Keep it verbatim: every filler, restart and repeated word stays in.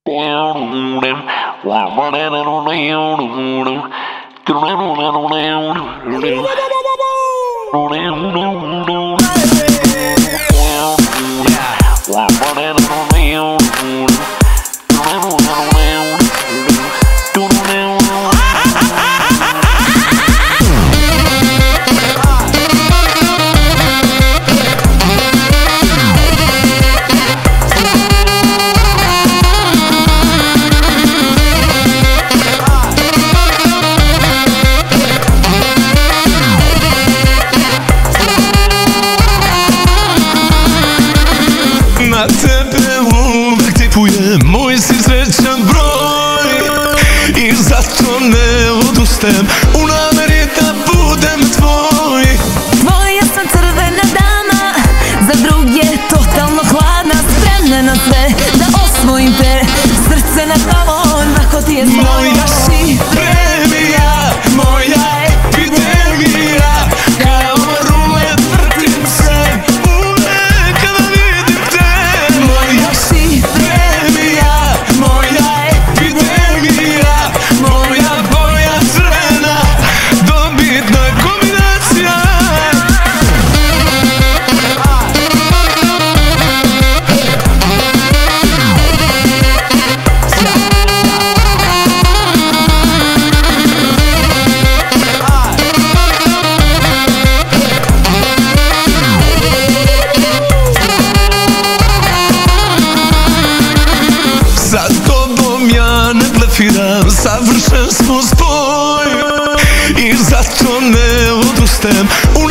Na tebe uvek tipujem, moj si srećan broj i zato ne odustajem u nameri da budem tvoj. Tvoja sam crvena dama, za druge totalno hladna, spremna na sve da osvojim te, srce na talon, ako ti je svoj. Moja si premija, moja epidemija, kao rulet vrtim se uvek kada vidim te. Moja si premija, moja epidemija, moja boja crvena, dobitna kombinacija. Sa tobom ja ne blefiram, savršen smo spoj i zato ne odustajem u